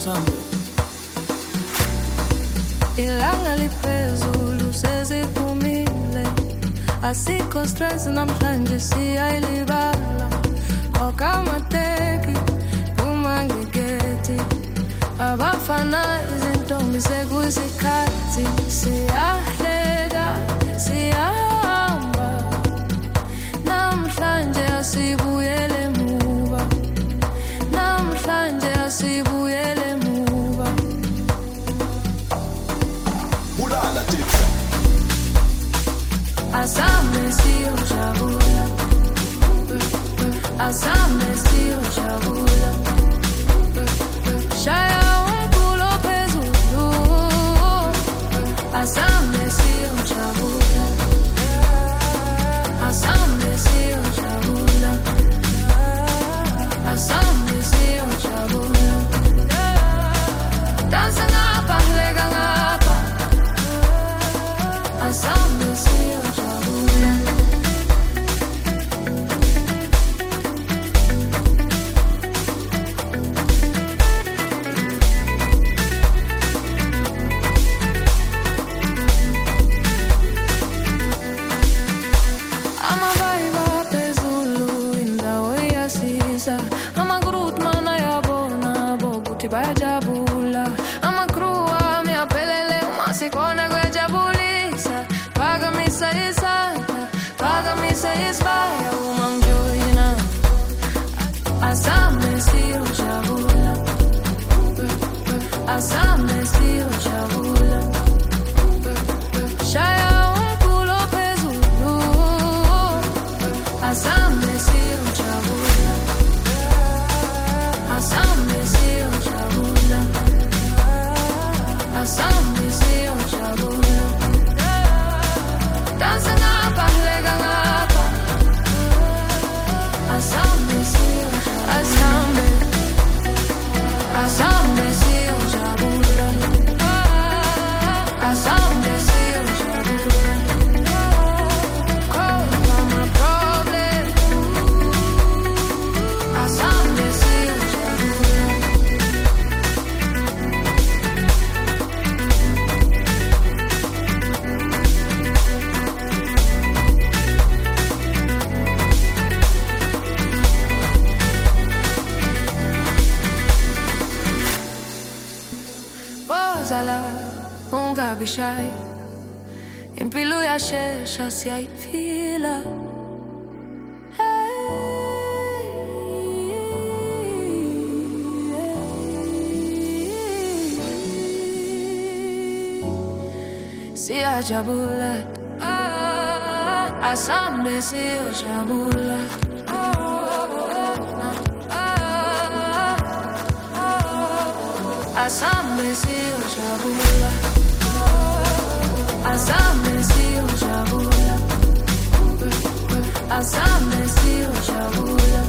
Ilanga liphezulu seziphumile, asikho stress namhlanje siyayilibala. Okamateki uma ngigeti, abafana izintombi sekuyisikhathi. Siyahleka siyahamba, namhlanje asibuyele emuva, namhlanje asibuyele emuva. Asame siyojabula, asame siyojabula. Shaya umculo phezulu, asame siyojabula, asame siyojabula, asame siyojabula. Dansa ngapha, hleka ngapha, asame siyojabula. Amavaiba phezulu indawo iyasiza, ama-Groot man ayabona bokuthi bayajabula. Ama-crew ami aphelele uma sikhona kuyajabulisa. Phakamisa isandla, phakamisa isibaya uma ngijoyina. Asame siyojabula, asame siyojabula. Shaya umculo phezulu, asame siyojabula, asame siyojabula, asame siyojabula. Dansa ngapha, hleka ngapha, asame siyojabula, asame, asame siyojabula, asame siyojabula. Call my problem, asame siyojabula. Bozala, ungabi shy, impilo iyashesha siyayiphila. Siyajabula, asame siyojabula. Asame siyojabula, asame siyojabula, asame siyojabula.